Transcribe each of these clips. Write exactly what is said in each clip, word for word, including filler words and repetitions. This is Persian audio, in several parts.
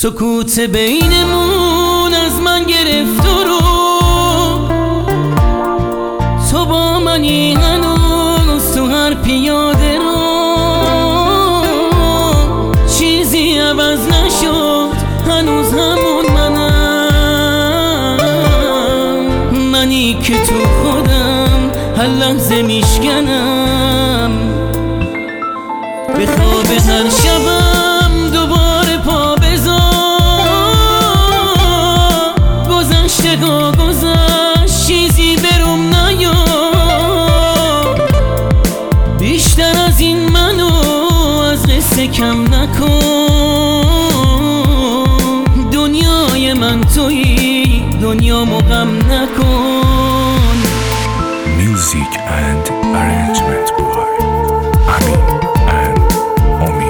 سکوت بینمون از من گرفت و رو تو با منی هنوز تو هر پیاده رو چیزی عوض نشد هنوز همون منم منی که تو خودم هر لحظه میشکنم به خواب هر شبم دوباره پا بذار گذشتگاه گذشت چیزی برم نیار بیشتر از این منو از قصه کم نکن دنیای من تویی دنیامو غم نکن. Music and arrangement by Amin and Omi.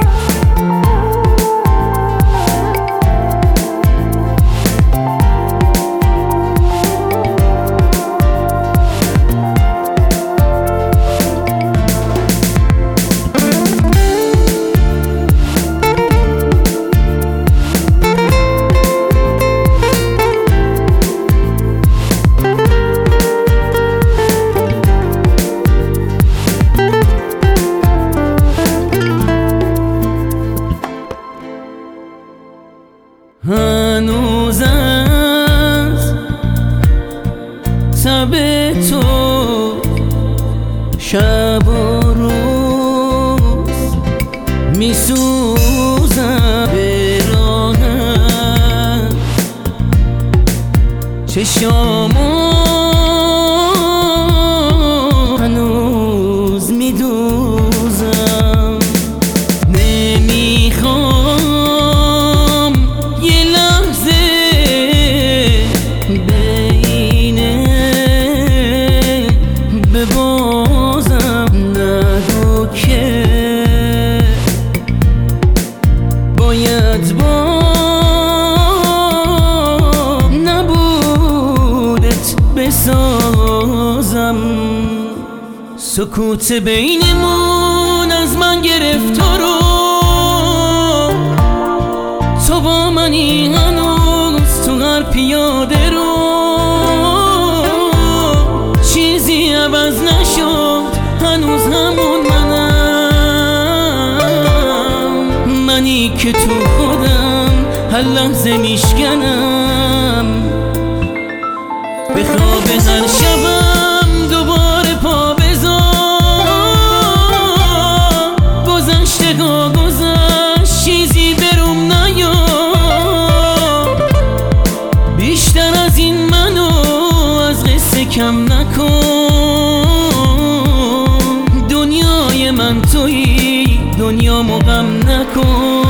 هنوز از تب تو شب و روز میسوزم به راحت چشامو هنوز میدوزم نمیخوام یه لحظه بینه ببازم نگو که باید با نبودت بسازم سکوت بینمون از من گرفت و رو تو با منی هنوز تو هر پیاده رو چیزی عوض نشد هنوز همون منم منی که تو خودم هر لحظه میشکنم به خواب هر شبم دوباره پا بذار گذشتگاه گذشت چیزی برم نیار بیشتر از این منو از قصه کم نکن دنیای من تویی دنیامو غم نکن.